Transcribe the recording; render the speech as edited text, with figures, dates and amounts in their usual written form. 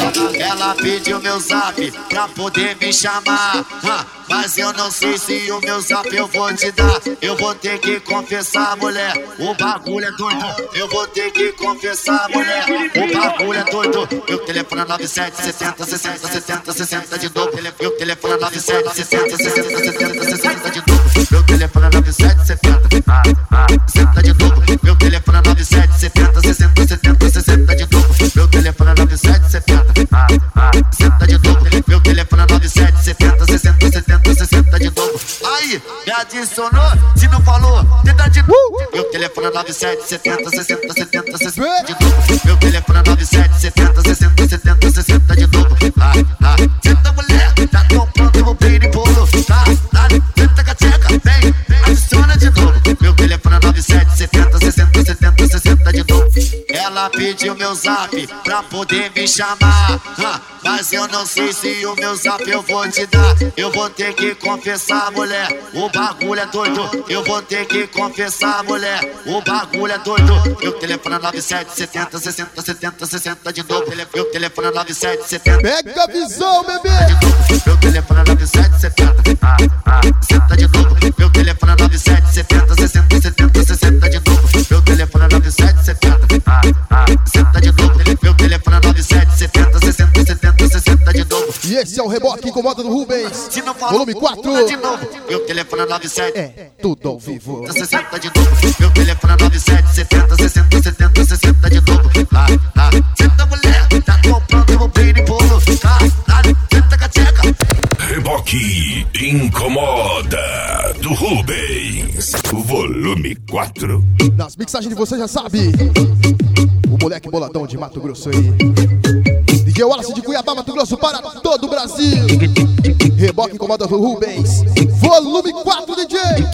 Ela pediu meu zap pra poder me chamar, mas eu não sei se o meu zap eu vou te dar. Eu vou ter que confessar, mulher, o bagulho é doido. Eu vou ter que confessar, mulher, o bagulho é doido. Meu telefone é 9770 60 70 60 de novo. Meu telefone é 9770 60 70 60 de novo. Meu telefone é 9770 60 de novo. Meu telefone é 9770 60 70 60 de novo. Meu telefone é 9770 60 de novo. Meu telefone é 9770 60 70 60 de novo. Aí, me adicionou, se não falou, tenta de novo. Meu telefone é 9770 60 70 60 de novo. Meu telefone é 9770 60 70 60 de novo. Senta mulher, tá tão pronto, eu vou pedir em bolo. Senta cateca, vem, adiciona de novo. Meu telefone é 9770 60 70 60 de novo. Ela pediu meu zap pra poder me chamar, mas eu não sei se o meu zap eu vou te dar. Eu vou ter que confessar, mulher, o bagulho é doido. Eu vou ter que confessar, mulher, o bagulho é doido. Meu telefone é 9770 60 70 60 de novo. Meu telefone é 9770. Pega a visão, bebê. Meu telefone é 9770 60 de novo. Meu telefone é 9770 60 70 60 de novo. Meu telefone é 9770 60 de novo. Meu telefone é 9770 60 70 60 de novo. E esse é o Reboque que incomoda do Rubens. Volume 4. De novo. Meu telefone é 97. É tudo ao vivo. 60 de novo. Meu telefone é 9770 60 70 60 de novo. Senta mulher, tá tão pronto, eu vou pedir em bolo. Senta cateca. Reboque incomoda do Rubens. Volume 4. Nas mixagens de você já sabe. O moleque boladão de Mato Grosso aí. DJ Wallace de Cuiabá, Mato Grosso para todo o Brasil. Reboque incomoda do Rubens. Volume 4, DJ.